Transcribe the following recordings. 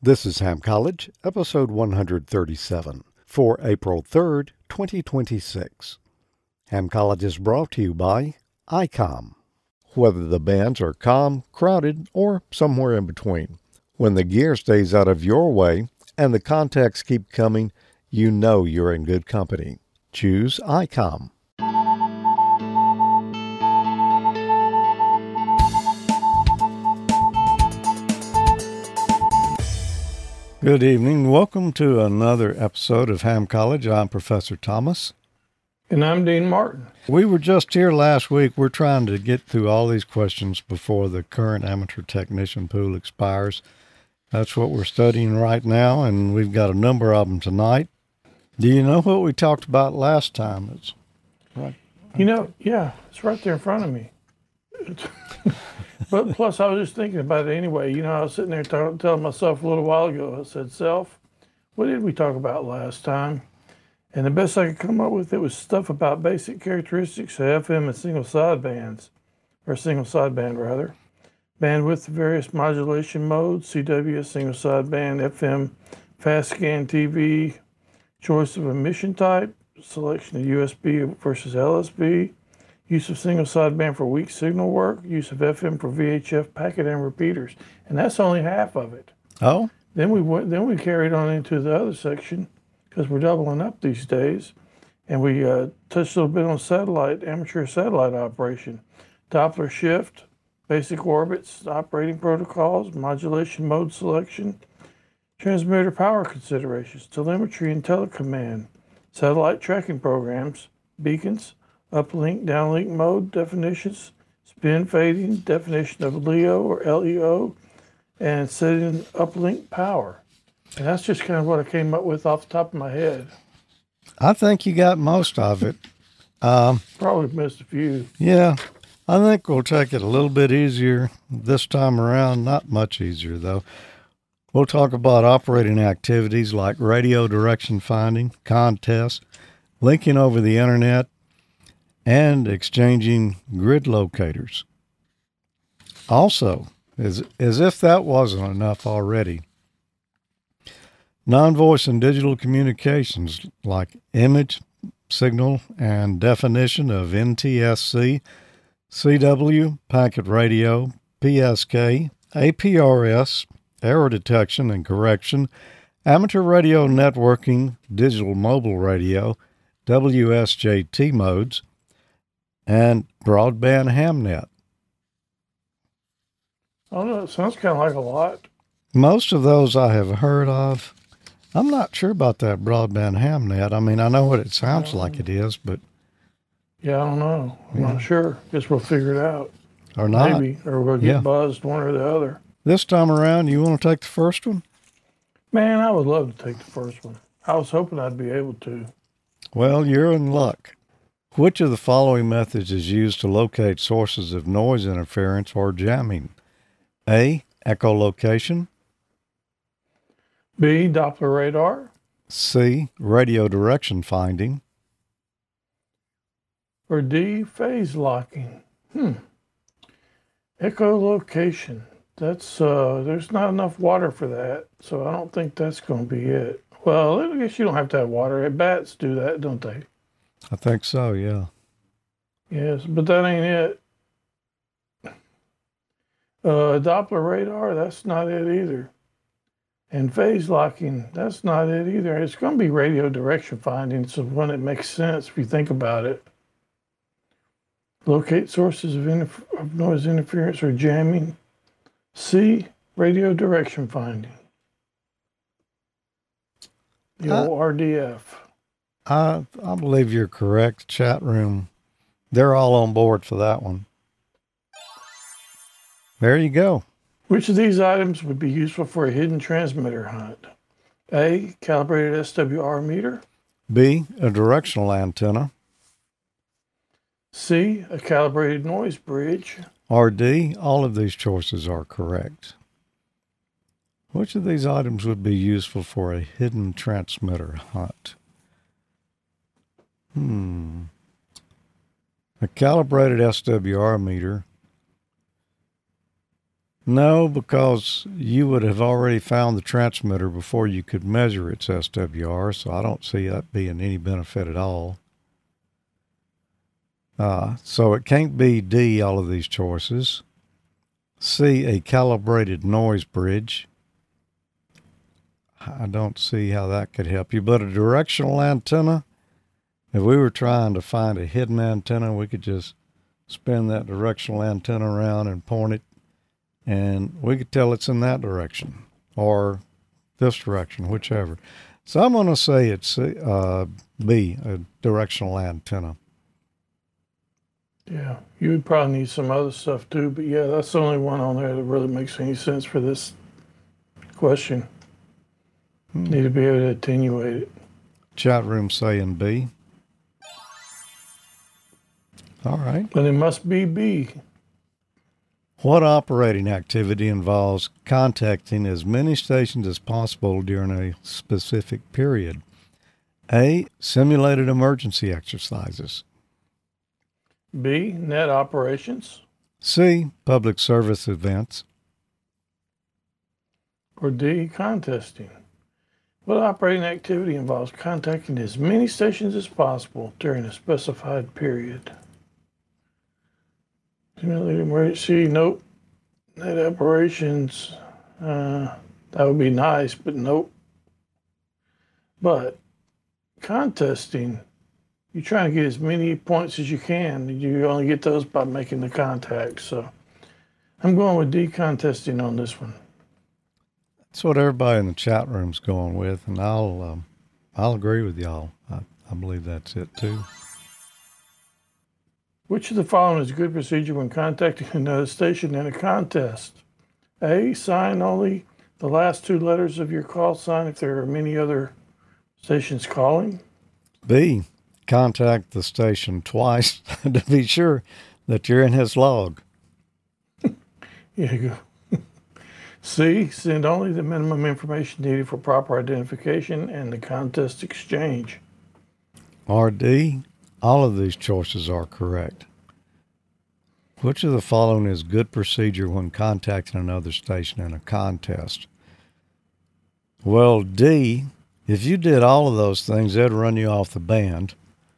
This is Ham College, episode 137, for April 3rd, 2026. Ham College is brought to you by ICOM. Whether the bands are calm, crowded, or somewhere in between, when the gear stays out of your way and the contacts keep coming, you know you're in good company. Choose ICOM. Good evening. Welcome to another episode of Ham College. I'm Professor Thomas. And I'm Dean Martin. We were just here last week. We're trying to get through all these questions before the current amateur technician pool expires. That's what we're studying right now, and we've got a number of them tonight. Do you know what we talked about last time? It's right. Yeah, it's right there in front of me. But plus, I was just thinking about it anyway. I was sitting there telling myself a little while ago, I said, Self, what did we talk about last time? And the best I could come up with, it was stuff about basic characteristics of FM and single sidebands, or single sideband rather. Bandwidth, various modulation modes, CW, single sideband, FM, fast scan TV, choice of emission type, selection of USB versus LSB, use of single sideband for weak signal work, use of FM for VHF packet and repeaters. And that's only half of it. Oh? Then we carried on into the other section, because we're doubling up these days. And we touched a little bit on amateur satellite operation, Doppler shift, basic orbits, operating protocols, modulation mode selection, transmitter power considerations, telemetry and telecommand, satellite tracking programs, beacons, uplink, downlink mode definitions, spin fading, definition of LEO or LEO, and setting uplink power. And that's just kind of what I came up with off the top of my head. I think you got most of it. Probably missed a few. Yeah, I think we'll take it a little bit easier this time around. Not much easier, though. We'll talk about operating activities like radio direction finding, contests, linking over the internet, and exchanging grid locators. Also, as if that wasn't enough already, non-voice and digital communications like image, signal, and definition of NTSC, CW, packet radio, PSK, APRS, error detection and correction, amateur radio networking, digital mobile radio, WSJT modes, and broadband hamnet. I don't know, it sounds kind of like a lot. Most of those I have heard of. I'm not sure about that broadband hamnet. I mean, I know what it sounds like it is, but... Yeah, I don't know. I'm not sure. Guess we'll figure it out. Or not. Maybe, or we'll get buzzed one or the other. This time around, you want to take the first one? Man, I would love to take the first one. I was hoping I'd be able to. Well, you're in luck. Which of the following methods is used to locate sources of noise interference or jamming? A, echolocation. B, Doppler radar. C, radio direction finding. Or D, phase locking. Echolocation. That's there's not enough water for that, so I don't think that's going to be it. Well, I guess you don't have to have water. Bats do that, don't they? I think so, yeah. Yes, but that ain't it. Doppler radar, that's not it either. And phase locking, that's not it either. It's going to be radio direction finding, so when it makes sense if you think about it. Locate sources of noise interference or jamming. C, radio direction finding. The old RDF. I believe you're correct. Chat room, they're all on board for that one. There you go. Which of these items would be useful for a hidden transmitter hunt? A, calibrated SWR meter. B, a directional antenna. C, a calibrated noise bridge. Or D, all of these choices are correct. Which of these items would be useful for a hidden transmitter hunt? A calibrated SWR meter No, because you would have already found the transmitter before you could measure its SWR, so I don't see that being any benefit at all. So it can't be D, all of these choices. C, a calibrated noise bridge. I don't see how that could help you, but a directional antenna, if we were trying to find a hidden antenna, we could just spin that directional antenna around and point it, and we could tell it's in that direction or this direction, whichever. So I'm going to say it's B, a directional antenna. Yeah, you would probably need some other stuff too, but yeah, that's the only one on there that really makes any sense for this question. Need to be able to attenuate it. Chat room saying B. All right. But it must be B. What operating activity involves contacting as many stations as possible during a specific period? A, simulated emergency exercises. B, net operations. C, public service events. Or D, contesting. What operating activity involves contacting as many stations as possible during a specified period? Simulated emergency, nope. Net operations, that would be nice, but nope. But contesting, you're trying to get as many points as you can. You only get those by making the contact. So I'm going with D, contesting on this one. That's what everybody in the chat room's going with, and I'll agree with y'all. I believe that's it too. Which of the following is a good procedure when contacting another station in a contest? A, sign only the last two letters of your call sign if there are many other stations calling. B, contact the station twice to be sure that you're in his log. Here you go. C, send only the minimum information needed for proper identification and the contest exchange. Or D, all of these choices are correct. Which of the following is good procedure when contacting another station in a contest? Well, D, if you did all of those things, they'd run you off the band.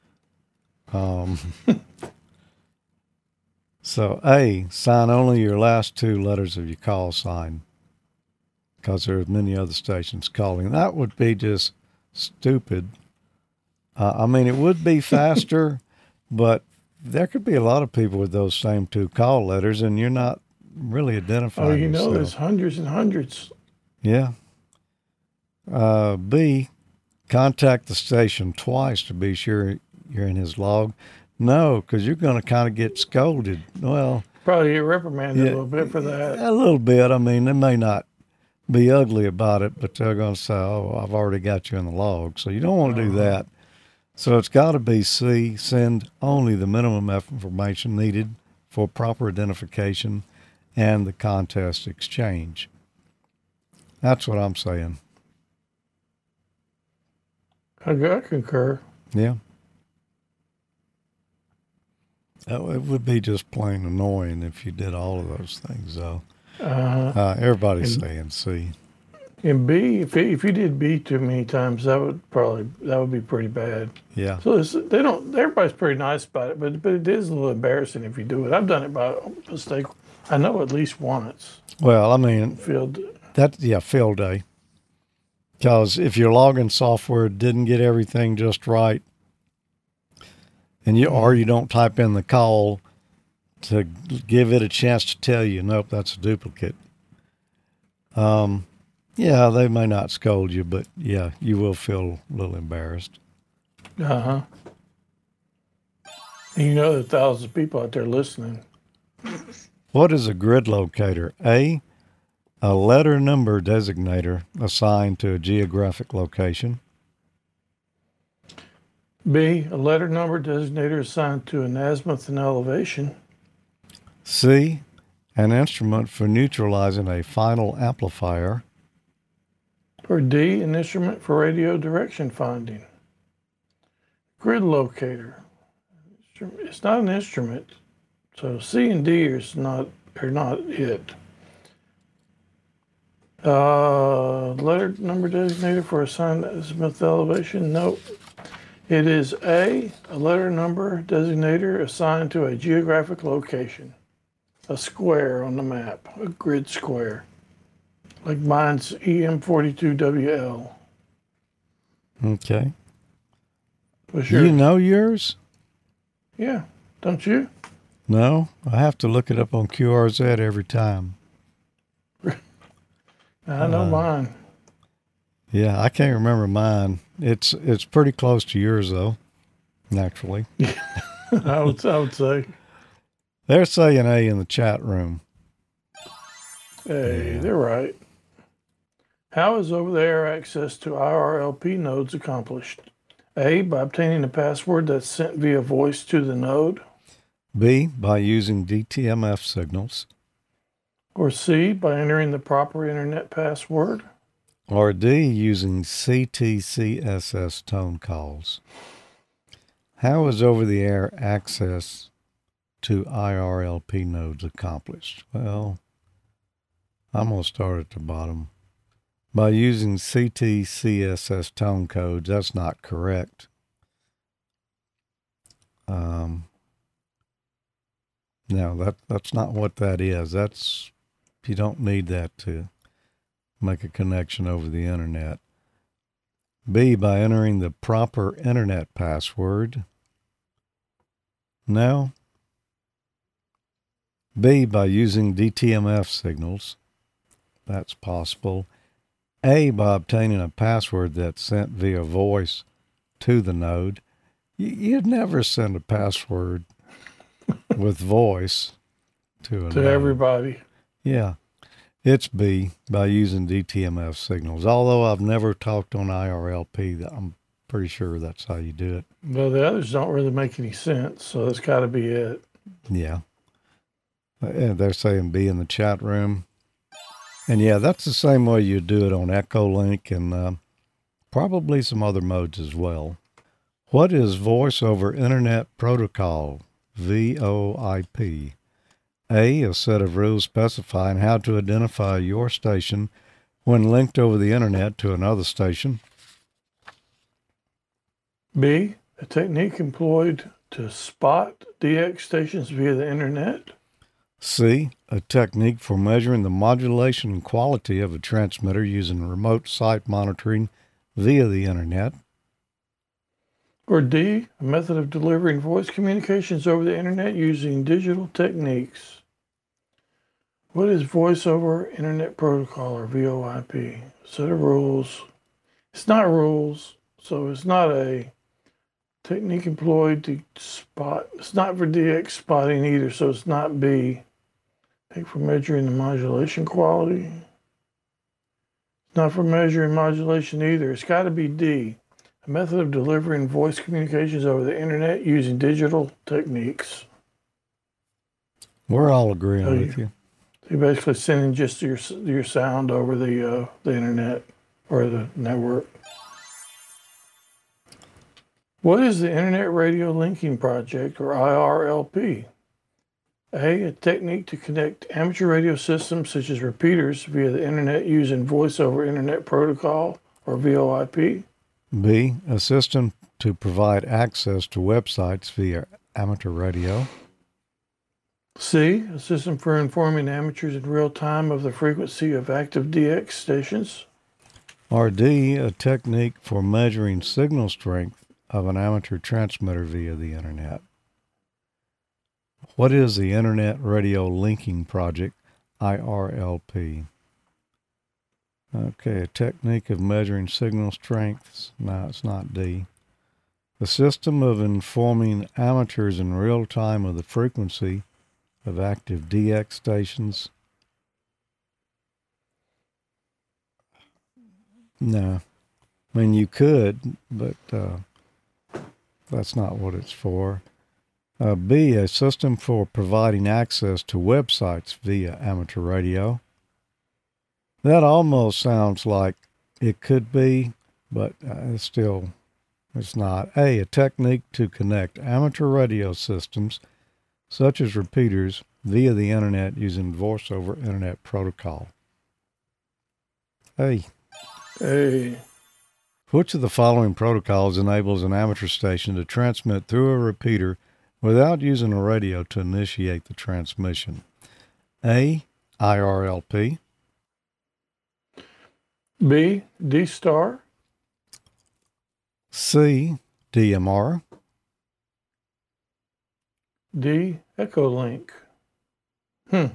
So A, sign only your last two letters of your call sign, because there are many other stations calling. That would be just stupid. I mean, it would be faster, but there could be a lot of people with those same two call letters, and you're not really identifying Oh, you know, yourself. there's hundreds and hundreds. Yeah. B, contact the station twice to be sure you're in his log. No, because you're going to kind of get scolded. Well, Probably get reprimanded a little bit for that. a little bit. I mean, they may not be ugly about it, but they're going to say, oh, I've already got you in the log. So you don't want to do that. So it's got to be C, send only the minimum information needed for proper identification and the contest exchange. That's what I'm saying. I concur. Yeah. It would be just plain annoying if you did all of those things, though. Everybody's saying C. And B, if you did B too many times, that would be pretty bad. Yeah. So everybody's pretty nice about it, but it is a little embarrassing if you do it. I've done it by mistake. I know at least once. Well, I mean, Field day. Because if your login software didn't get everything just right, and you don't type in the call to give it a chance to tell you, nope, that's a duplicate. Yeah, they may not scold you, but yeah, you will feel a little embarrassed. And you know there are thousands of people out there listening. What is a grid locator? A letter number designator assigned to a geographic location. B, a letter number designator assigned to an azimuth and elevation. C, an instrument for neutralizing a final amplifier. Or D, an instrument for radio direction finding. Grid locator. It's not an instrument. So C and D are not it. Letter number designator for assigned azimuth elevation? Nope. It is a letter number designator assigned to a geographic location, a square on the map, a grid square. Like mine's EM42WL. Okay. What's You yours? know yours? Yeah, don't you? No, I have to look it up on QRZ every time. I know mine. Yeah, I can't remember mine. It's pretty close to yours though, naturally. I would say. They're saying A in the chat room. Hey, Yeah. they're right. How is over-the-air access to IRLP nodes accomplished? A, by obtaining a password that's sent via voice to the node. B, by using DTMF signals. Or C, by entering the proper internet password. Or D, using CTCSS tone calls. How is over-the-air access to IRLP nodes accomplished? Well, I'm going to start at the bottom. By using CTCSS tone codes, that's not correct. No, that's not what that is. You don't need that to make a connection over the internet. B, by entering the proper internet password. No. B, by using DTMF signals. That's possible. A, by obtaining a password that's sent via voice to the node. You'd never send a password with voice to a To node. everybody. Yeah. It's B, by using DTMF signals. Although I've never talked on IRLP, I'm pretty sure that's how you do it. Well, the others don't really make any sense, so that's got to be it. Yeah. They're saying B in the chat room. And yeah, that's the same way you do it on Echolink and probably some other modes as well. What is Voice over Internet Protocol, VoIP? A set of rules specifying how to identify your station when linked over the internet to another station. B, a technique employed to spot DX stations via the internet. C, a technique for measuring the modulation and quality of a transmitter using remote site monitoring via the internet. Or D, a method of delivering voice communications over the internet using digital techniques. What is Voice over Internet Protocol, or VoIP? Set of rules. It's not rules, so it's not a technique employed to spot. It's not for DX spotting either, so it's not B. For measuring the modulation quality. It's not for measuring modulation either. It's got to be D. A method of delivering voice communications over the internet using digital techniques. We're all agreeing with you. You're basically sending just your sound over the internet or the network. What is the Internet Radio Linking Project, or IRLP? A technique to connect amateur radio systems such as repeaters via the internet using Voice over Internet Protocol, or VoIP. B, a system to provide access to websites via amateur radio. C, a system for informing amateurs in real time of the frequency of active DX stations. Or D, a technique for measuring signal strength of an amateur transmitter via the internet. What is the Internet Radio Linking Project, IRLP? Okay, a technique of measuring signal strengths. No, it's not D. The system of informing amateurs in real time of the frequency of active DX stations. No. I mean, you could, but that's not what it's for. B, a system for providing access to websites via amateur radio. That almost sounds like it could be, but it's not. A technique to connect amateur radio systems, such as repeaters, via the internet using Voice over Internet Protocol. A. A. Which of the following protocols enables an amateur station to transmit through a repeater without using a radio to initiate the transmission? A. IRLP. B. D-Star. C. DMR. D. Echolink. And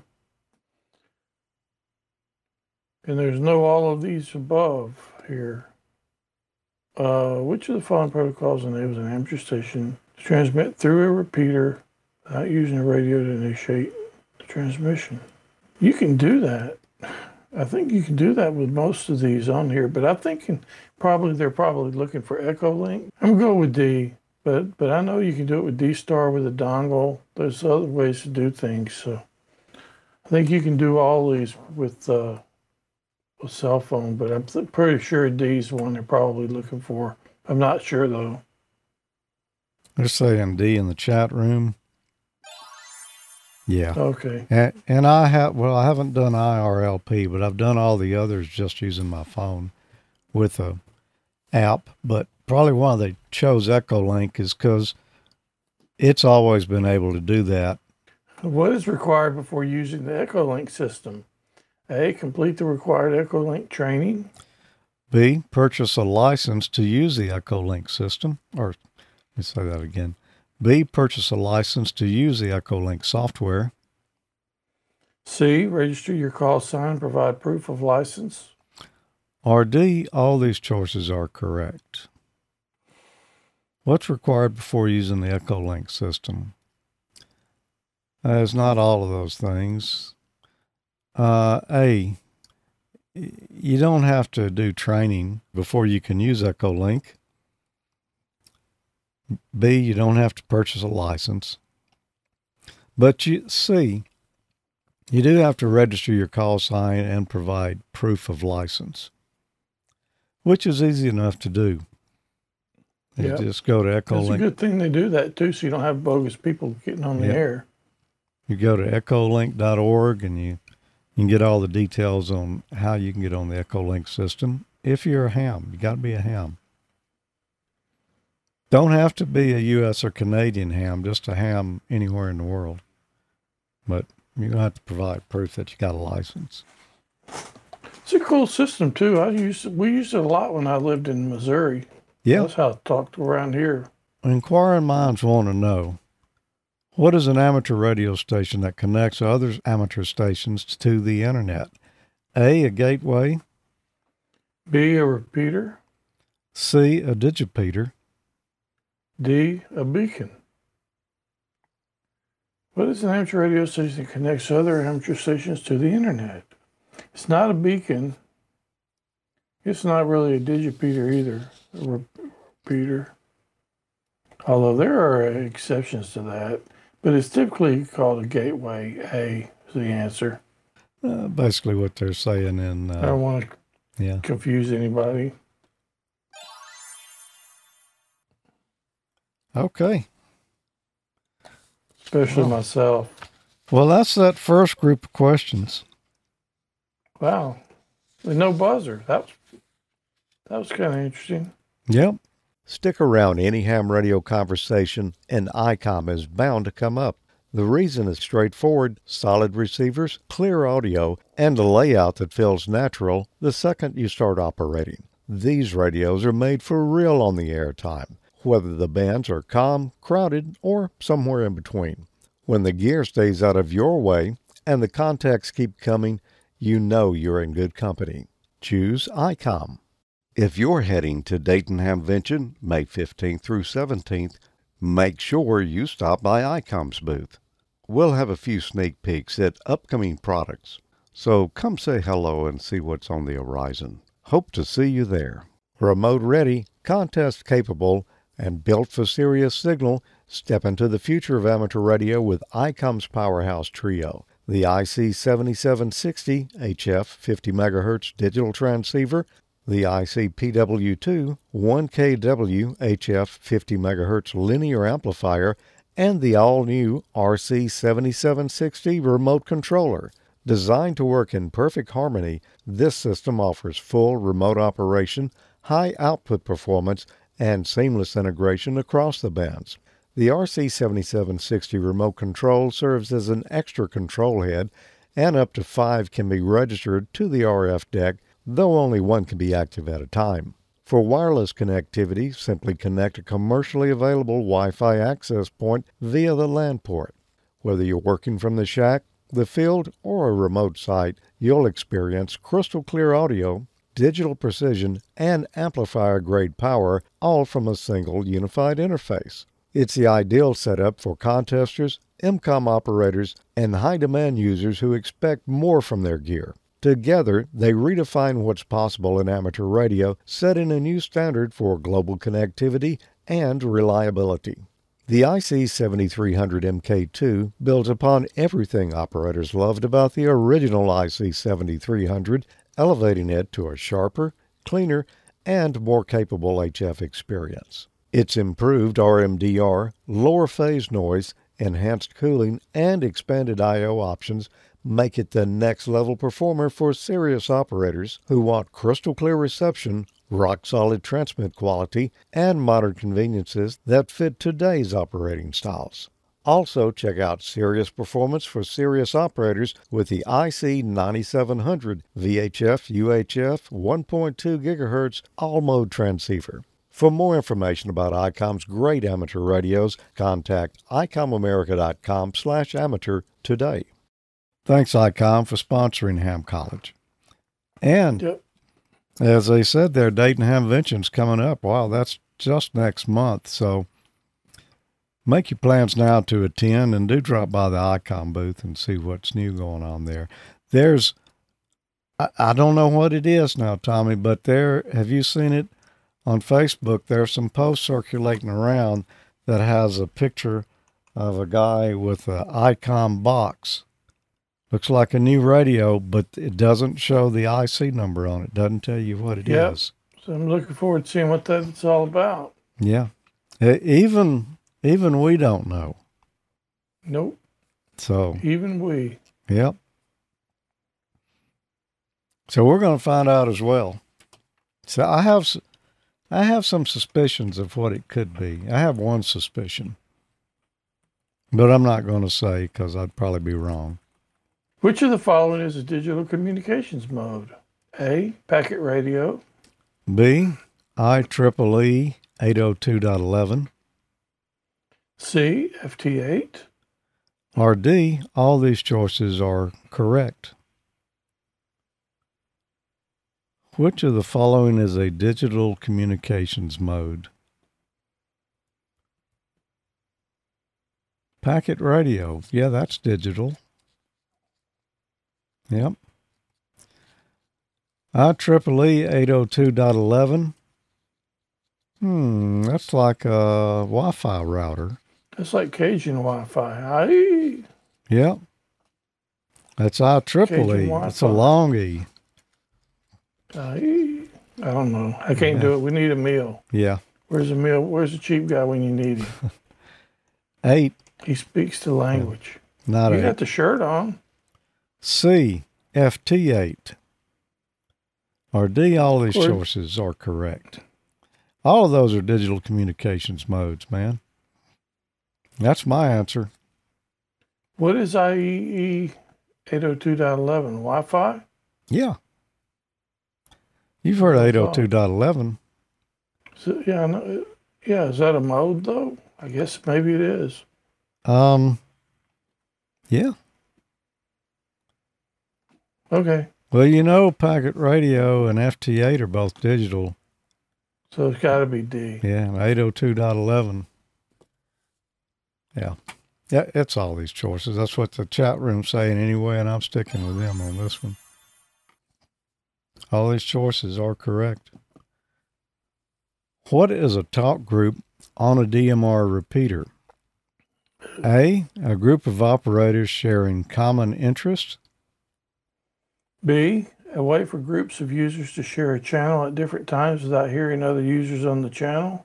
there's no all of these above here. Which of the following protocols enables an amateur station to transmit through a repeater without using a radio to initiate the transmission? You can do that. I think you can do that with most of these on here, but I'm thinking they're probably looking for Echolink. I'm going with D, but I know you can do it with D-Star with a dongle. There's other ways to do things, so I think you can do all these with a cell phone, but I'm pretty sure D is the one they're probably looking for. I'm not sure though. They're saying D in the chat room. Yeah. Okay. And I haven't done IRLP, but I've done all the others just using my phone with a app. But probably why they chose Echolink is because it's always been able to do that. What is required before using the Echolink system? A. Complete the required Echolink training. B. Purchase a license to use the Echolink system. Or, let me say that again. B. Purchase a license to use the Echolink software. C. Register your call sign, provide proof of license. Or D. All these choices are correct. What's required before using the Echolink system? It's not all of those things. A. You don't have to do training before you can use Echolink. B. You don't have to purchase a license. But C. You do have to register your call sign and provide proof of license, which is easy enough to do. You just go to Echolink. It's a good thing they do that too, so you don't have bogus people getting on the air. You go to Echolink.org and you can get all the details on how you can get on the Echolink system. If you're a ham, you got to be a ham. Don't have to be a U.S. or Canadian ham, just a ham anywhere in the world. But you're going to have to provide proof that you got a license. It's a cool system too. We used it a lot when I lived in Missouri. Yeah. That's how I talked around here. Inquiring minds want to know, what is an amateur radio station that connects other amateur stations to the internet? A. A gateway. B. A repeater. C. A digipeater. D. A beacon. What is an amateur radio station that connects other amateur stations to the internet? It's not a beacon. It's not really a digipeater either. A repeater. Although there are exceptions to that. But it's typically called a gateway. A is the answer. Basically what they're saying in... I don't want to confuse anybody. Okay. Especially myself. Well, that's that first group of questions. Wow. With no buzzer. That was kind of interesting. Yep. Stick around. Any ham radio conversation and ICOM is bound to come up. The reason is straightforward: solid receivers, clear audio, and a layout that feels natural the second you start operating. These radios are made for real on the air time, whether the bands are calm, crowded, or somewhere in between. When the gear stays out of your way and the contacts keep coming, you know you're in good company. Choose ICOM. If you're heading to Dayton Hamvention, May 15th through 17th, make sure you stop by ICOM's booth. We'll have a few sneak peeks at upcoming products, so come say hello and see what's on the horizon. Hope to see you there. Remote ready, contest capable, and built for Sirius Signal, step into the future of amateur radio with ICOM's Powerhouse Trio. The IC7760 HF 50 MHz digital transceiver, the IC-PW2 1kW HF 50 MHz linear amplifier, and the all-new RC7760 remote controller. Designed to work in perfect harmony, this system offers full remote operation, high output performance, and seamless integration across the bands. The RC7760 remote control serves as an extra control head, and up to 5 can be registered to the RF deck, though only one can be active at a time. For wireless connectivity, simply connect a commercially available Wi-Fi access point via the LAN port. Whether you're working from the shack, the field, or a remote site, you'll experience crystal clear audio, digital precision, and amplifier-grade power, all from a single unified interface. It's the ideal setup for contesters, MCOM operators, and high-demand users who expect more from their gear. Together, they redefine what's possible in amateur radio, setting a new standard for global connectivity and reliability. The IC7300 MK2 builds upon everything operators loved about the original IC7300, elevating it to a sharper, cleaner, and more capable HF experience. Its improved RMDR, lower phase noise, enhanced cooling, and expanded I/O options make it the next-level performer for serious operators who want crystal clear reception, rock-solid transmit quality, and modern conveniences that fit today's operating styles. Also, check out Sirius performance for serious operators with the IC9700 VHF-UHF 1.2 GHz all-mode transceiver. For more information about ICOM's great amateur radios, contact icomamerica.com/amateur today. Thanks, ICOM, for sponsoring Ham College. And as they said there, Dayton Hamvention's coming up. Wow, that's just next month. So make your plans now to attend, and do drop by the ICOM booth and see what's new going on there. There's, I don't know what it is now, Tommy, but have you seen it on Facebook? There's some posts circulating around that has a picture of a guy with an ICOM box. Looks like a new radio, but it doesn't show the IC number on it. Doesn't tell you what it is. So I'm looking forward to seeing what that's all about. Yeah. Even we don't know. Nope. So even we. Yep. So we're going to find out as well. So I have some suspicions of what it could be. I have one suspicion, but I'm not going to say because I'd probably be wrong. Which of the following is a digital communications mode? A, packet radio. B, IEEE 802.11. C, FT8. Or D, all these choices are correct. Which of the following is a digital communications mode? Packet radio. Yeah, that's digital. Yep. IEEE 802.11. That's like a Wi-Fi router. That's like Cajun Wi-Fi. Yep. That's IEEE. It's a long E. I don't know. I can't do it. We need a meal. Yeah. Where's the meal? Where's the cheap guy when you need him? 8. He speaks the language. Not you 8. got the shirt on. C, FT8. Or D, all these choices are correct. All of those are digital communications modes, man. That's my answer. What is IEEE 802.11? Wi-Fi? Yeah. You've heard 802.11. So, yeah, no, yeah. Is that a mode though? I guess maybe it is. Yeah. Okay. Well, packet radio and FT8 are both digital. So it's got to be D. Yeah, 802.11. Yeah. Yeah, it's all these choices. That's what the chat room's saying anyway, and I'm sticking with them on this one. All these choices are correct. What is a talk group on a DMR repeater? A group of operators sharing common interests. B, a way for groups of users to share a channel at different times without hearing other users on the channel.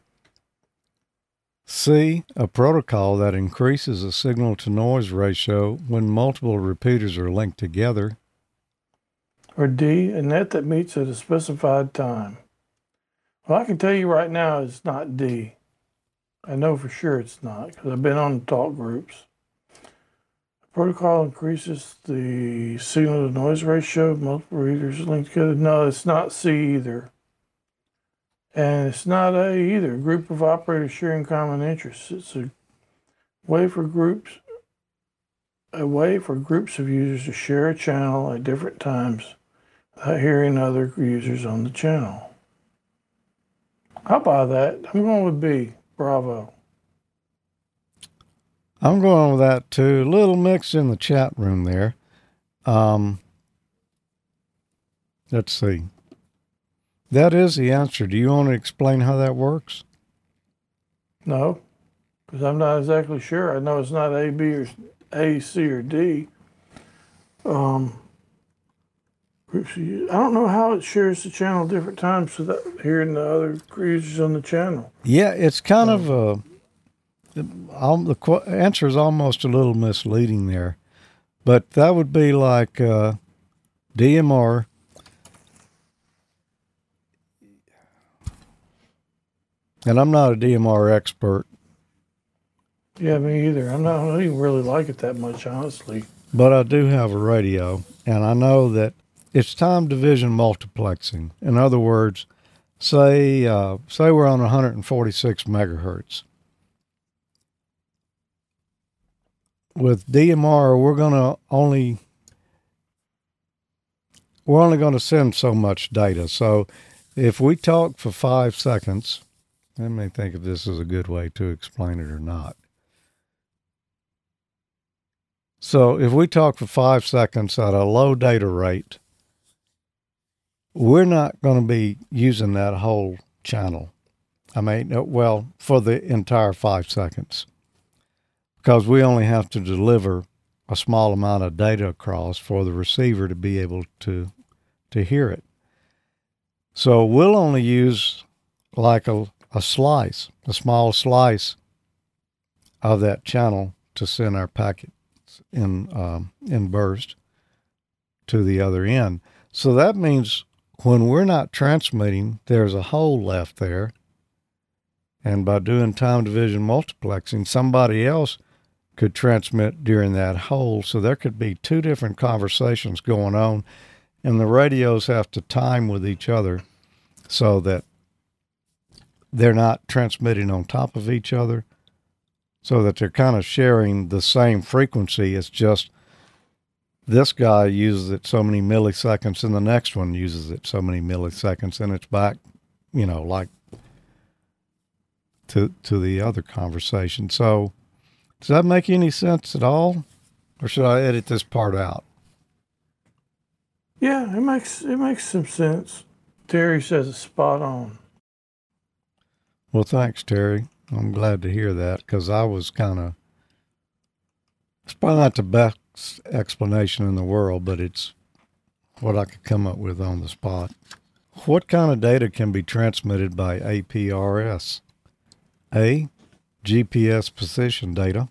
C, a protocol that increases the signal-to-noise ratio when multiple repeaters are linked together. Or D, a net that meets at a specified time. Well, I can tell you right now it's not D. I know for sure it's not because I've been on the talk groups. The protocol increases the signal to noise ratio of multiple readers linked together. No, it's not C either. And it's not A either. A group of operators sharing common interests. It's a way for groups of users to share a channel at different times without hearing other users on the channel. I'll buy that. I'm going with B. Bravo. I'm going with that too. A little mixed in the chat room there. Let's see. That is the answer. Do you want to explain how that works? No, because I'm not exactly sure. I know it's not A, B, or A, C, or D. I don't know how it shares the channel different times without hearing the other users on the channel. Yeah, it's kind of the answer is almost a little misleading there, but that would be like DMR. And I'm not a DMR expert. Yeah, me either. I don't even really like it that much, honestly. But I do have a radio, and I know that it's time division multiplexing. In other words, say we're on 146 megahertz. With DMR, we're only going to send so much data. So if we talk for 5 seconds, let me think if this is a good way to explain it or not. So if we talk for 5 seconds at a low data rate, we're not going to be using that whole channel. I mean, well, for the entire 5 seconds, because we only have to deliver a small amount of data across for the receiver to be able to hear it. So we'll only use like a small slice of that channel to send our packets in burst to the other end. So that means when we're not transmitting, there's a hole left there. And by doing time division multiplexing, somebody else could transmit during that hole. So there could be 2 different conversations going on, and the radios have to time with each other so that they're not transmitting on top of each other, so that they're kind of sharing the same frequency. It's just this guy uses it so many milliseconds and the next one uses it so many milliseconds, and it's back, like to the other conversation. So does that make any sense at all? Or should I edit this part out? Yeah, it makes some sense. Terry says it's spot on. Well, thanks, Terry. I'm glad to hear that, because I was it's probably not the best explanation in the world, but it's what I could come up with on the spot. What kind of data can be transmitted by APRS? A, GPS position data.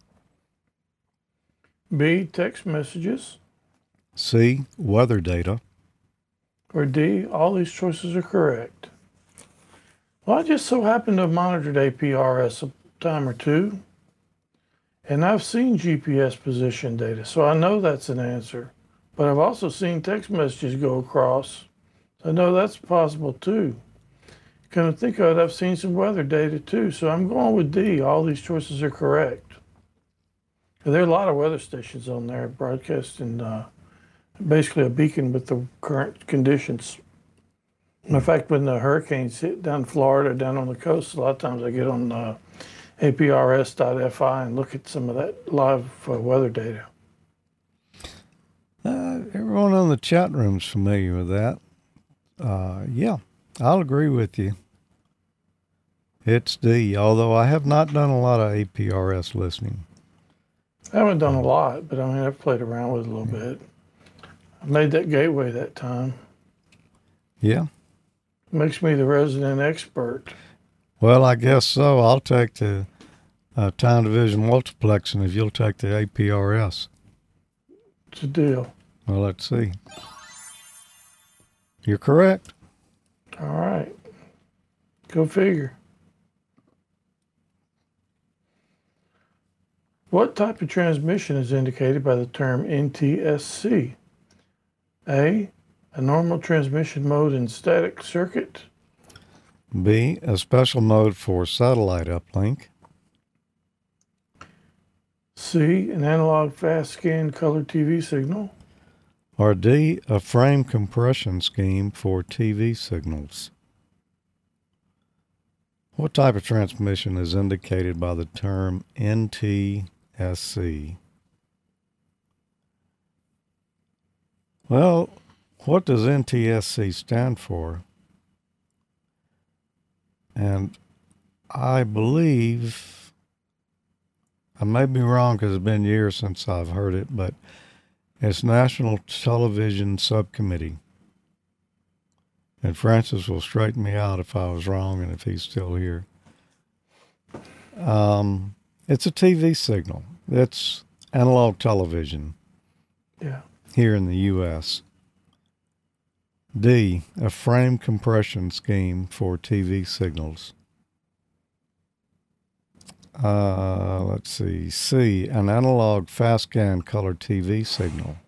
B, text messages. C, weather data. Or D, all these choices are correct. Well, I just so happened to have monitored APRS a time or two, and I've seen GPS position data, so I know that's an answer. But I've also seen text messages go across, so I know that's possible too. Come to think of it, I've seen some weather data too, so I'm going with D. All these choices are correct. There are a lot of weather stations on there broadcasting basically a beacon with the current conditions. In fact, when the hurricanes hit down Florida, down on the coast, a lot of times I get on aprs.fi and look at some of that live weather data. Everyone on the chat room's familiar with that. Yeah, I'll agree with you. It's D, although I have not done a lot of APRS listening. I haven't done a lot, but I mean, I've played around with it a little bit. I made that gateway that time. Yeah. Makes me the resident expert. Well, I guess so. I'll take the time division multiplexing if you'll take the APRS. It's a deal. Well, let's see. You're correct. All right. Go figure. What type of transmission is indicated by the term NTSC? A normal transmission mode in static circuit. B, a special mode for satellite uplink. C, an analog fast scan color TV signal. Or D, a frame compression scheme for TV signals. What type of transmission is indicated by the term NTSC? Well, what does NTSC stand for? And I believe, I may be wrong because it's been years since I've heard it, but it's National Television Subcommittee. And Francis will straighten me out if I was wrong and if he's still here. It's a TV signal. It's analog television. Yeah. Here in the U.S. D, a frame compression scheme for TV signals. Let's see. C, an analog fast scan color TV signal.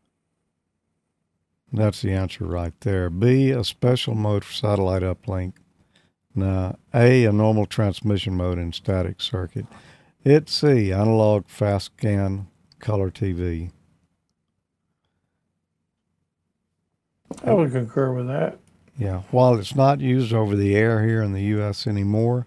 That's the answer right there. B, a special mode for satellite uplink. Now, A, a normal transmission mode in static circuit. It's C, analog fast scan color TV. I would concur with that. Yeah. While it's not used over the air here in the U.S. anymore,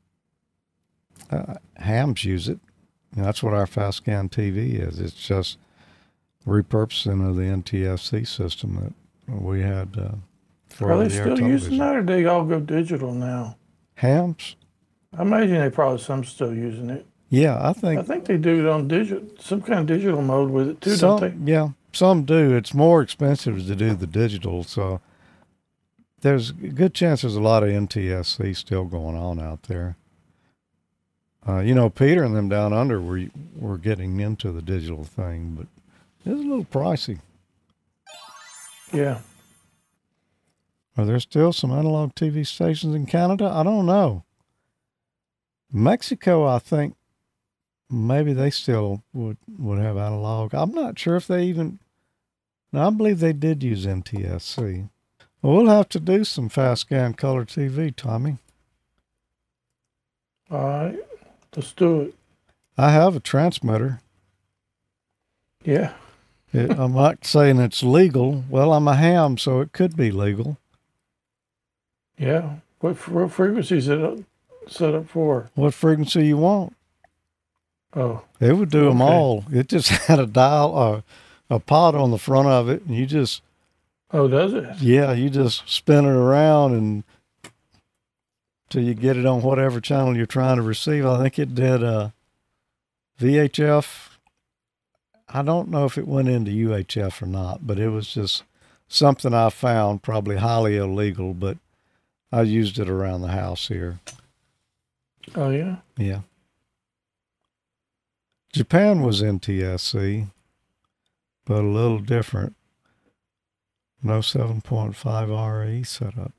hams use it. And that's what our fast scan TV is. It's just repurposing of the NTSC system that we had for Are they the air still television. using that, or they all go digital now? Hams? I imagine they probably some still using it. Yeah, I I think think they do it on digital, some kind of digital mode with it too, some, don't they? yeah, some do. It's more expensive to do the digital, so there's a good chance there's a lot of NTSC still going on out there. Peter and them down under were getting into the digital thing, but it's a little pricey. Yeah. Are there still some analog TV stations in Canada? I don't know. Mexico, I think maybe they still would have analog. I'm not sure if they even. No, I believe they did use NTSC. Well, we'll have to do some fast scan color TV, Tommy. All right. Let's do it. I have a transmitter. Yeah. I'm not saying it's legal. Well, I'm a ham, so it could be legal. Yeah. What frequency is it set up for? What frequency you want? Oh. It would do them Okay. all. It just had a dial, a pot on the front of it, and you just, Oh, does it? yeah, you just spin it around and till you get it on whatever channel you're trying to receive. I think it did VHF. I don't know if it went into UHF or not, but it was just something I found, probably highly illegal, but I used it around the house here. Oh, yeah. Yeah. Japan was NTSC, but a little different. No 7.5 RE setup.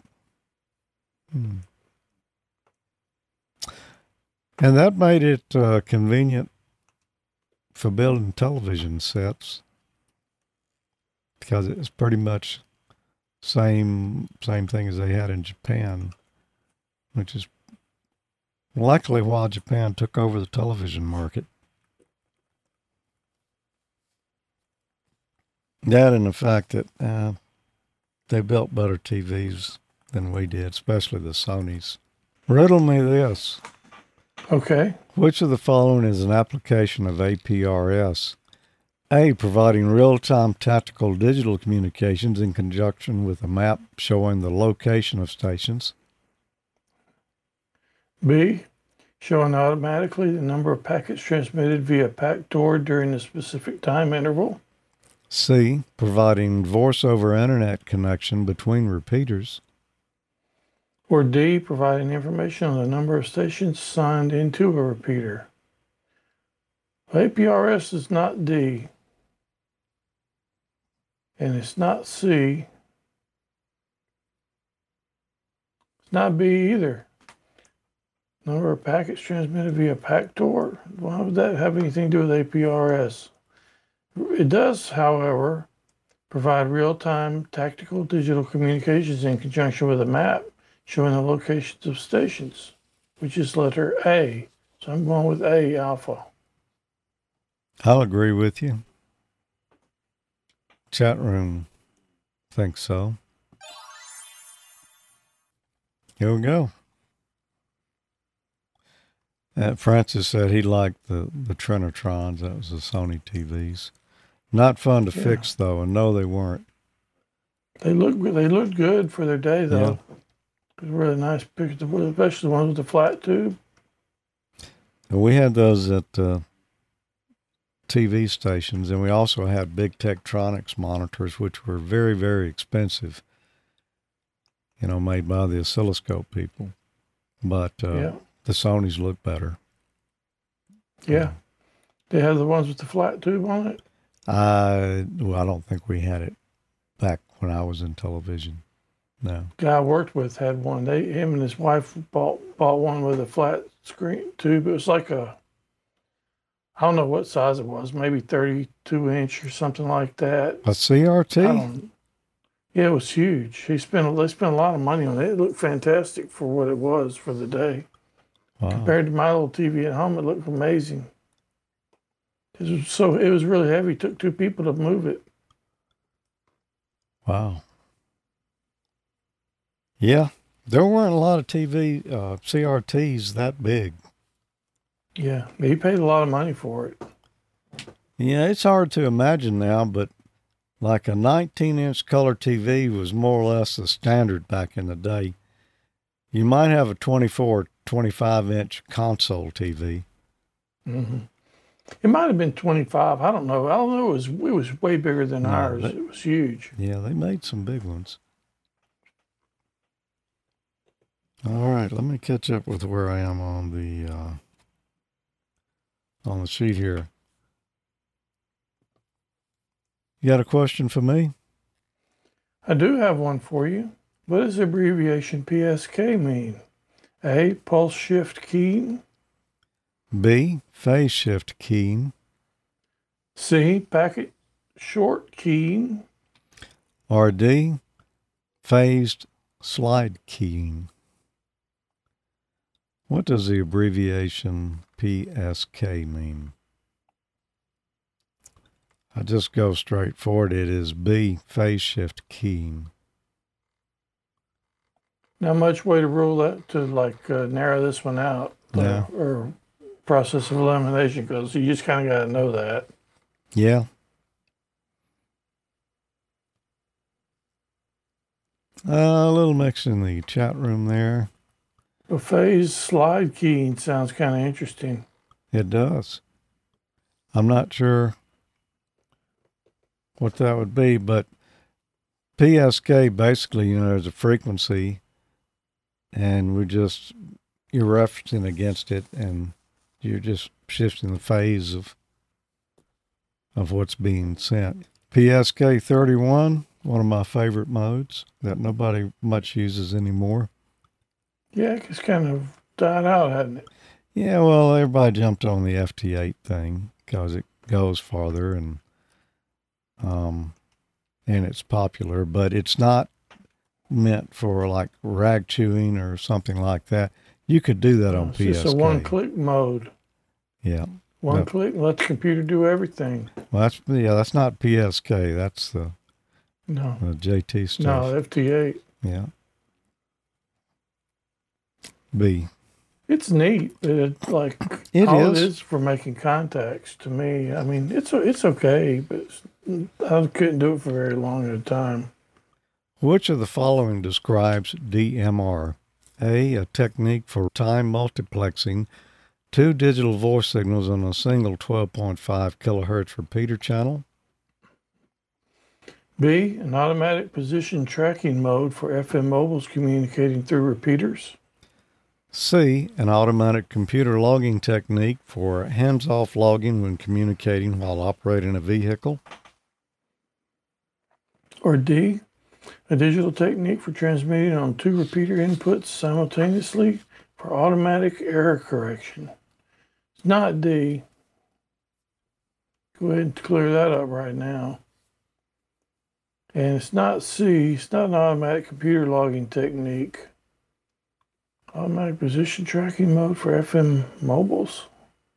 And that made it convenient for building television sets because it's pretty much same thing as they had in Japan, which is likely why Japan took over the television market. That and the fact that they built better TVs than we did, especially the Sonys. Riddle me this. Okay. Which of the following is an application of APRS? A, providing real-time tactical digital communications in conjunction with a map showing the location of stations. B, showing automatically the number of packets transmitted via PACTOR during a specific time interval. C, providing voice-over internet connection between repeaters. Or D, providing information on the number of stations signed into a repeater. APRS is not D, and it's not C. Not B either. Number of packets transmitted via PACTOR. Why would that have anything to do with APRS? It does, however, provide real-time tactical digital communications in conjunction with a map showing the locations of stations, which is letter A. So I'm going with A, alpha. I'll agree with you. Chat room thinks so. Here we go. Francis said he liked the Trinitrons. That was the Sony TVs. Not fun to fix, though, and no, they weren't. They looked good for their day, though. Yeah. Really nice pictures, especially the ones with the flat tube. And we had those at TV stations, and we also had big Tektronix monitors, which were very, very expensive, made by the oscilloscope people. But the Sonys look better. Yeah. They have the ones with the flat tube on it? I don't think we had it back when I was in television. No. The guy I worked with had one. Him and his wife bought one with a flat screen tube. It was like I don't know what size it was, maybe 32-inch or something like that. A CRT? Yeah, it was huge. They spent a lot of money on it. It looked fantastic for what it was for the day. Wow. Compared to my little TV at home, it looked amazing. It was really heavy. It took two people to move it. Wow. Yeah, there weren't a lot of TV CRTs that big. Yeah, he paid a lot of money for it. Yeah, it's hard to imagine now, but like a 19-inch color TV was more or less the standard back in the day. You might have a 24, 25-inch console TV. Mm-hmm. It might have been 25. I don't know. It was way bigger than ours. It was huge. Yeah, they made some big ones. All right, let me catch up with where I am on the sheet here. You got a question for me? I do have one for you. What does the abbreviation PSK mean? A, pulse shift keying. B, phase shift keying. C, packet short keying. Or D, phased slide keying. What does the abbreviation PSK mean? I just go straight forward. It is B, phase shift keying. Not much way to rule that, to narrow this one out. Yeah. Or process of elimination, because you just kind of got to know that. Yeah. A little mix in the chat room there. Well, phase slide keying sounds kind of interesting. It does. I'm not sure what that would be, but PSK basically, is a frequency, and you're referencing against it, and you're just shifting the phase of what's being sent. PSK 31, one of my favorite modes that nobody much uses anymore. Yeah, it's kind of died out, hasn't it? Yeah, well, everybody jumped on the FT8 thing because it goes farther and it's popular, but it's not meant for like rag chewing or something like that. You could do that on PSK. It's a one-click mode. Yeah. One click, let the computer do everything. Well, that's not PSK. That's the JT stuff. No, FT8. Yeah. B. It's neat. It is for making contacts to me. I mean, it's okay, but I couldn't do it for very long at a time. Which of the following describes DMR? A technique for time multiplexing two digital voice signals on a single 12.5 kilohertz repeater channel. B, an automatic position tracking mode for FM mobiles communicating through repeaters. C, an automatic computer logging technique for hands-off logging when communicating while operating a vehicle. Or D, A digital technique for transmitting on 2 repeater inputs simultaneously for automatic error correction. It's not D. Go ahead and clear that up right now. And it's not C. It's not an automatic computer logging technique. Automatic position tracking mode for FM mobiles.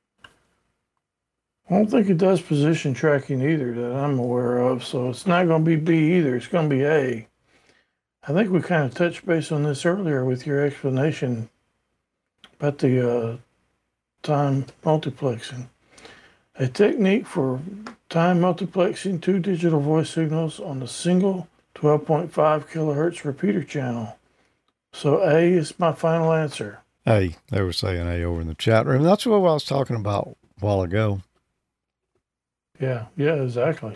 I don't think it does position tracking either that I'm aware of, so it's not going to be B either. It's going to be A. I think we kind of touched base on this earlier with your explanation about the time multiplexing. A technique for time multiplexing 2 digital voice signals on a single 12.5 kilohertz repeater channel. So A is my final answer. A. They were saying A over in the chat room. That's what I was talking about a while ago. Yeah, exactly.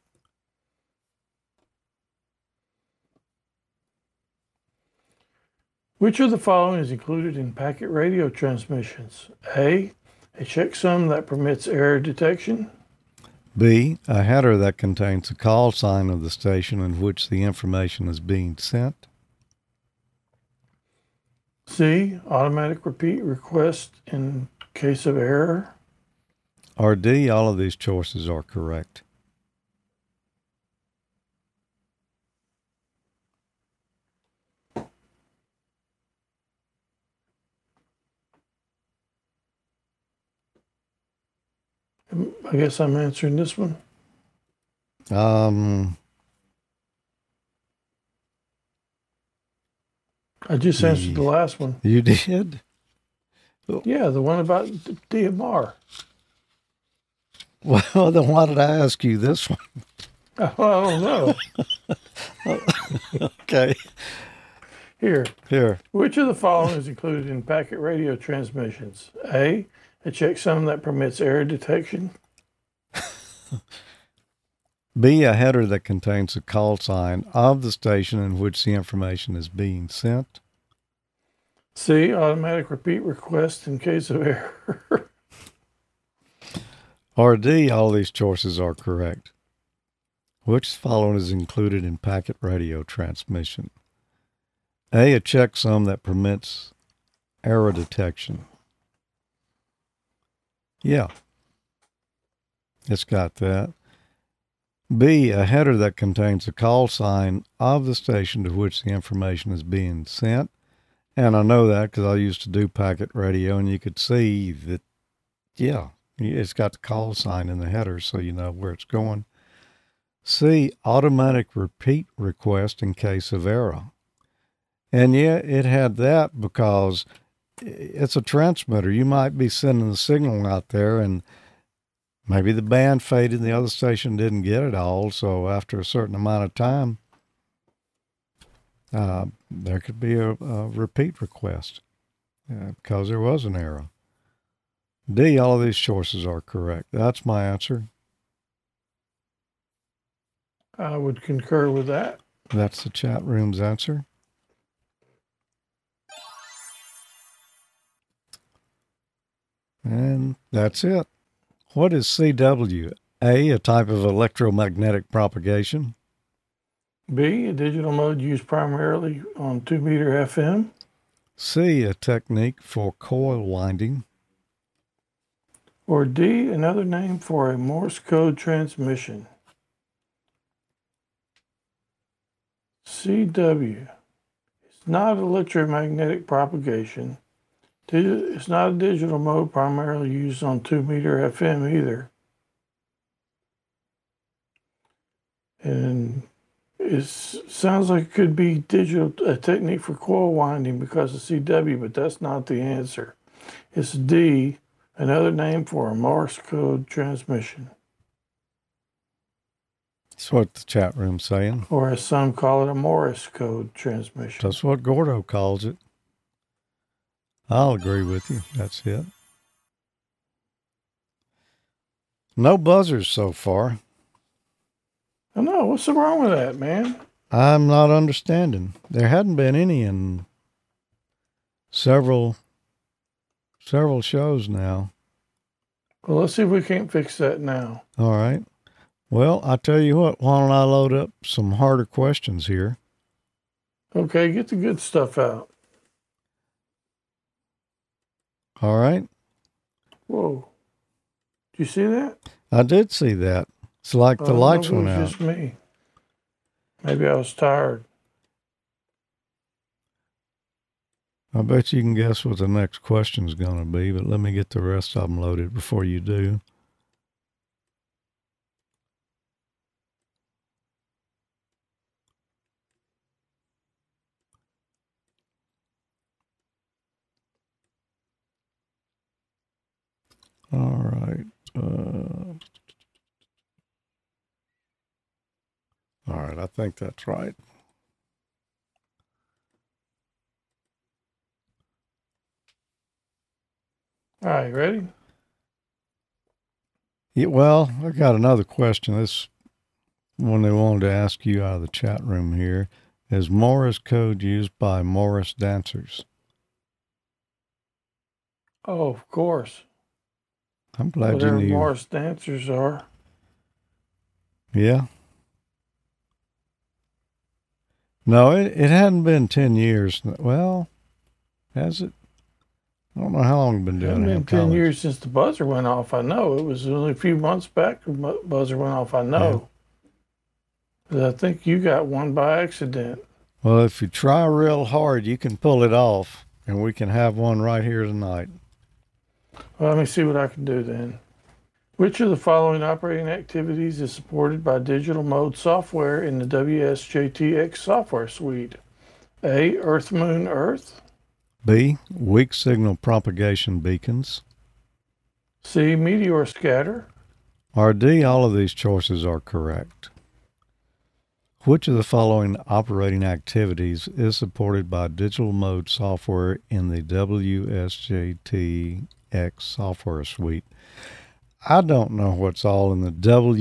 Which of the following is included in packet radio transmissions? A checksum that permits error detection. B, a header that contains the call sign of the station in which the information is being sent. C, automatic repeat request in case of error. Or D, all of these choices are correct. I guess I'm answering this one. I just answered the last one. You did? Yeah, the one about DMR. Well, then why did I ask you this one? I don't know. Okay. Here. Which of the following is included in packet radio transmissions? A checksum that permits error detection. B, a header that contains the call sign of the station in which the information is being sent. C, automatic repeat request in case of error. Or D, all these choices are correct. Which following is included in packet radio transmission? A checksum that permits error detection. Yeah, it's got that. B, a header that contains the call sign of the station to which the information is being sent. And I know that because I used to do packet radio, and you could see that, yeah, it's got the call sign in the header, so you know where it's going. C, automatic repeat request in case of error. And yeah, it had that because it's a transmitter. You might be sending the signal out there, and maybe the band faded and the other station didn't get it all. So after a certain amount of time, there could be a repeat request because there was an error. D, all of these choices are correct. That's my answer. I would concur with that. That's the chat room's answer. And that's it. What is CW? A type of electromagnetic propagation. B, a digital mode used primarily on 2-meter FM. C, a technique for coil winding. Or D, another name for a Morse code transmission. CW. It's not electromagnetic propagation. It's not a digital mode primarily used on 2-meter FM either. And it sounds like it could be a technique for coil winding because of CW, but that's not the answer. It's D, another name for a Morse code transmission. That's what the chat room's saying. Or as some call it, a Morse code transmission. That's what Gordo calls it. I'll agree with you. That's it. No buzzers so far. I know. What's wrong with that, man? I'm not understanding. There hadn't been any in several shows now. Well, let's see if we can't fix that now. All right. Well, I tell you what, why don't I load up some harder questions here? Okay, get the good stuff out. All right. Whoa. Did you see that? I did see that. It's like I the don't know lights if it went was out. just me. Maybe I was tired. I bet you can guess what the next question's going to be, but let me get the rest of them loaded before you do. All right. All right, I think that's right. All right, ready? Yeah, well, I got another question. This one they wanted to ask you out of the chat room here. Is Morse code used by Morris dancers? Oh, of course. I'm glad you Whatever knew. Morris dancers are. Yeah. No, it hadn't been 10 years. Well, has it? I don't know how long I've been It doing hasn't Ham been 10 College. years since the buzzer went off. I know. It was only a few months back the buzzer went off. I Yeah. know. But I think you got one by accident. Well, if you try real hard, you can pull it off, and we can have one right here tonight. Well, let me see what I can do then. Which of the following operating activities is supported by digital mode software in the WSJTX software suite? A. Earth, Moon, Earth. B. Weak signal propagation beacons. C. Meteor scatter. Or D. All of these choices are correct. Which of the following operating activities is supported by digital mode software in the WSJTX software suite? I don't know what's all in the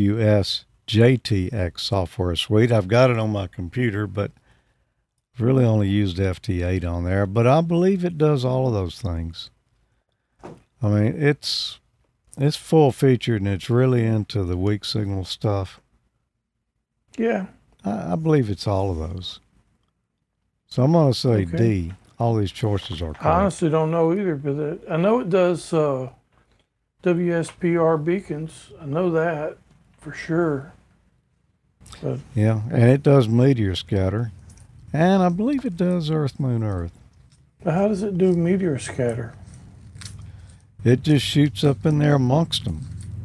WSJTX software suite. I've got it on my computer, but I've really only used FT8 on there. But I believe it does all of those things. I mean, it's full featured and it's really into the weak signal stuff. Yeah. I believe it's all of those. So I'm going to say Okay. D. All these choices are correct. I honestly don't know either, but I know it does WSPR beacons. I know that for sure. But Yeah, and it does meteor scatter. And I believe it does Earth, Moon, Earth. how does it do meteor scatter? It just shoots up in there amongst them.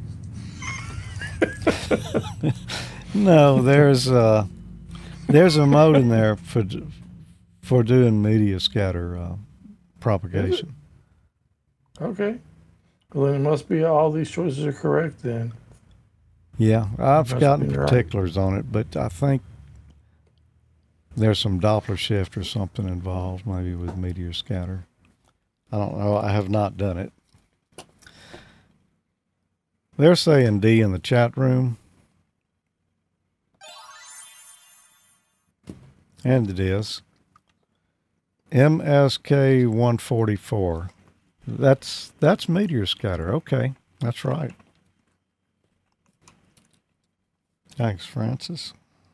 No, there's a mode in there for doing meteor scatter propagation. Okay. Well, then it must be all these choices are correct then. Yeah, I've Must gotten be right. particulars on it, but I think there's some Doppler shift or something involved, maybe with meteor scatter. I don't know. I have not done it. They're saying D in the chat room. And it is. MSK 144. That's meteor scatter. Okay, that's right. Thanks, Francis.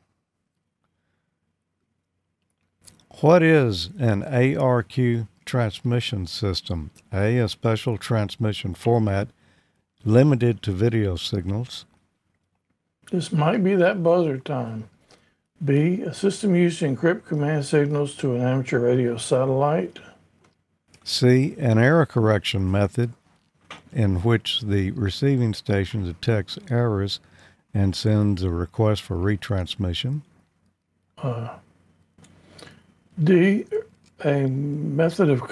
What is an ARQ transmission system? A special transmission format limited to video signals. This might be that buzzer time. B. A system used to encrypt command signals to an amateur radio satellite. C. An error correction method in which the receiving station detects errors and sends a request for retransmission. D. A method of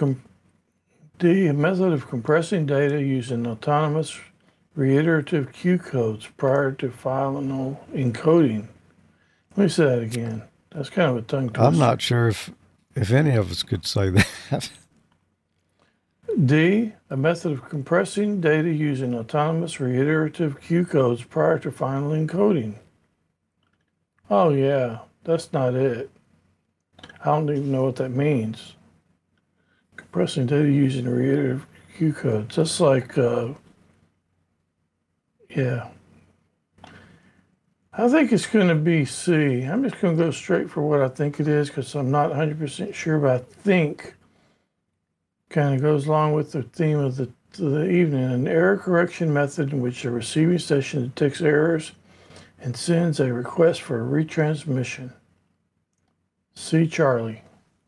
compressing data using autonomous reiterative Q codes prior to final encoding. Let me say that again. That's kind of a tongue twister. I'm not sure if any of us could say that. D. A method of compressing data using autonomous reiterative Q codes prior to final encoding. Oh, yeah, that's not it. I don't even know what that means. Compressing data using reiterative Q codes. That's like, yeah. I think it's going to be C. I'm just going to go straight for what I think it is because I'm not 100% sure, but I think kind of goes along with the theme of the evening. An error correction method in which the receiving station detects errors and sends a request for a retransmission. C. Charlie.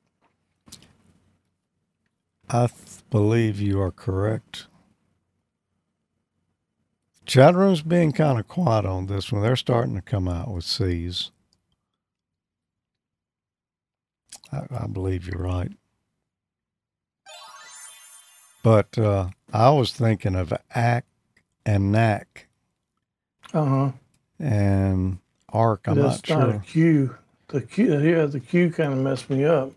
I believe you are correct. Chat room's being kind of quiet on this one. They're starting to come out with C's. I believe you're right. But I was thinking of ACK and NAC. And ARC, I'm not sure. That's not a Q. The Q kind of messed me up.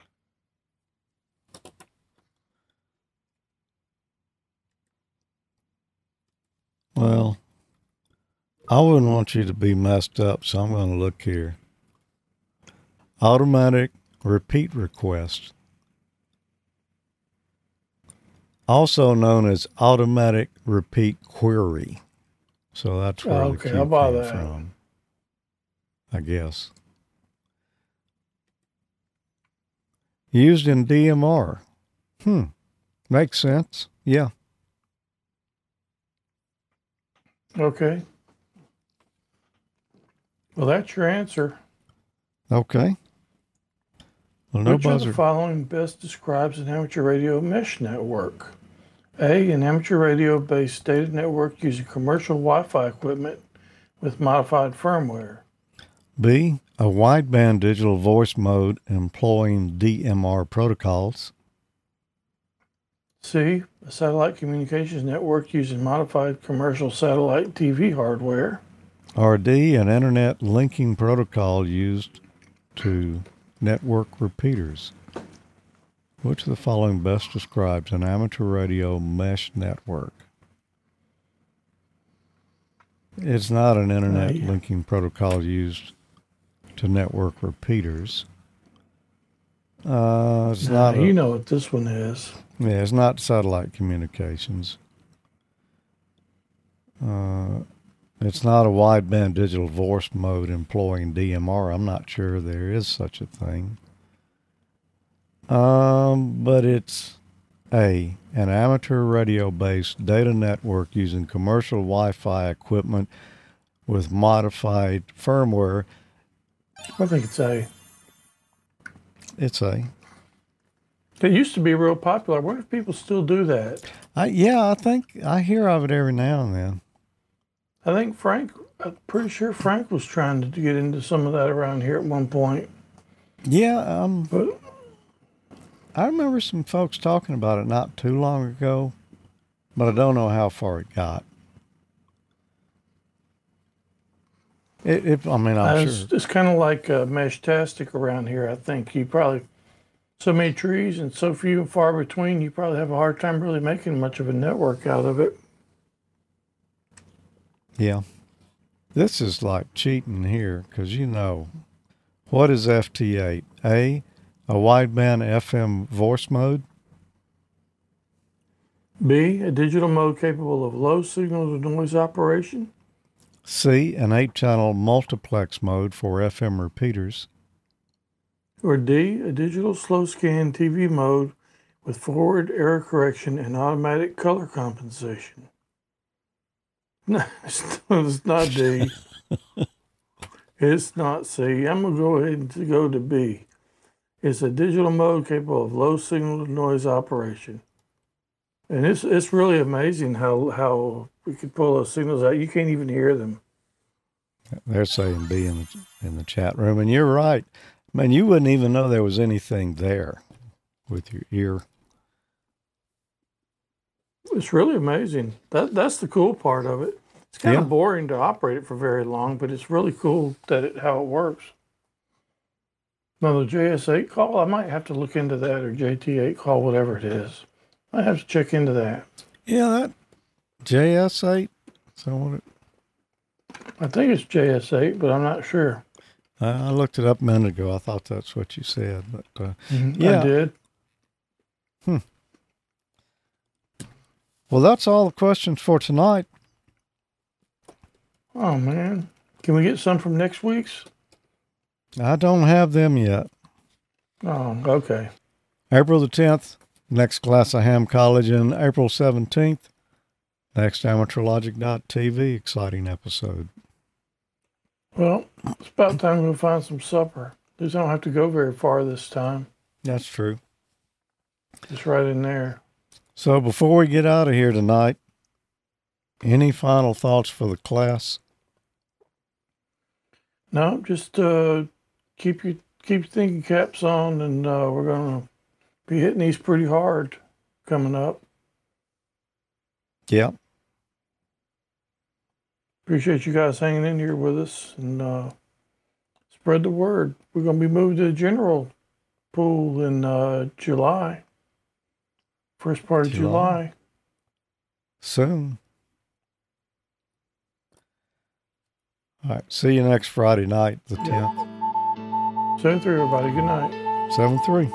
Well, I wouldn't want you to be messed up, so I'm going to look here. Automatic repeat request. Also known as automatic repeat query. So that's where the Q came from, I guess. Used in DMR. Makes sense. Yeah. Okay. Well, that's your answer. Okay. Well, no Which buzzer. of the following best describes an amateur radio mesh network? A, an amateur radio-based data network using commercial Wi-Fi equipment with modified firmware. B, a wideband digital voice mode employing DMR protocols. C, a satellite communications network using modified commercial satellite TV hardware. Or D, an internet linking protocol used to network repeaters. Which of the following best describes an amateur radio mesh network? It's not an internet linking protocol used to network repeaters. It's not. You know what this one is. Yeah, it's not satellite communications. It's not a wideband digital voice mode employing DMR. I'm not sure there is such a thing. But it's A, an amateur radio-based data network using commercial Wi-Fi equipment with modified firmware. I think it's A. It's A. It used to be real popular. I wonder if people still do that. I think I hear of it every now and then. I'm pretty sure Frank was trying to get into some of that around here at one point. Yeah, but I remember some folks talking about it not too long ago, but I don't know how far it got. I'm sure. It's kind of like Meshtastic around here, I think. You probably, so many trees and so few and far between, you probably have a hard time really making much of a network out of it. Yeah. This is like cheating here because, what is FT8? A wideband FM voice mode. B, a digital mode capable of low signal to noise operation. C, an 8-channel multiplex mode for FM repeaters. Or D, a digital slow scan TV mode with forward error correction and automatic color compensation. No, it's not D. It's not C. I'm going to go ahead and go to B. It's a digital mode capable of low signal to noise operation. And it's really amazing how we could pull those signals out. You can't even hear them. They're saying B in the chat room. And you're right. Man, you wouldn't even know there was anything there with your ear. It's really amazing. That's the cool part of it. It's kind of boring to operate it for very long, but it's really cool how it works. Now the JS8 call, I might have to look into that, or JT8 call, whatever it is. I have to check into that. Yeah, that JS8. I think it's JS8, but I'm not sure. I looked it up a minute ago. I thought that's what you said, but I did. Well, that's all the questions for tonight. Oh man, Can we get some from next week's? I don't have them yet. Oh, okay. April the 10th, next class of Ham College, and April 17th, next AmateurLogic.tv exciting episode. Well, it's about time we find some supper. At least I don't have to go very far this time. That's true. Just right in there. So before we get out of here tonight, any final thoughts for the class? No, just keep your thinking caps on, and we're going to be hitting these pretty hard coming up. Yeah. Appreciate you guys hanging in here with us, and spread the word. We're going to be moving to the general pool in July. First part of July. Soon. All right. See you next Friday night, the 10th. 7-3, everybody. Good night. 7-3.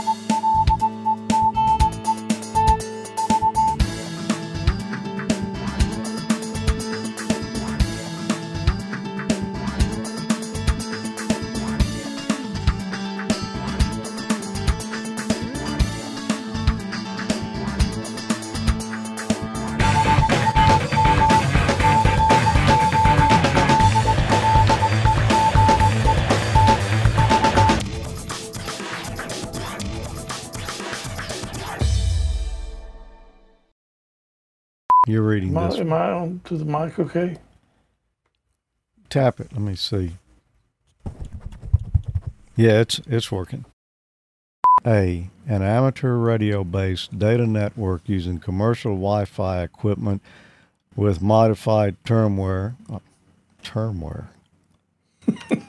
You're reading this. Am I on to the mic okay? Tap it. Let me see. Yeah, it's working. An amateur radio-based data network using commercial Wi-Fi equipment with modified termware.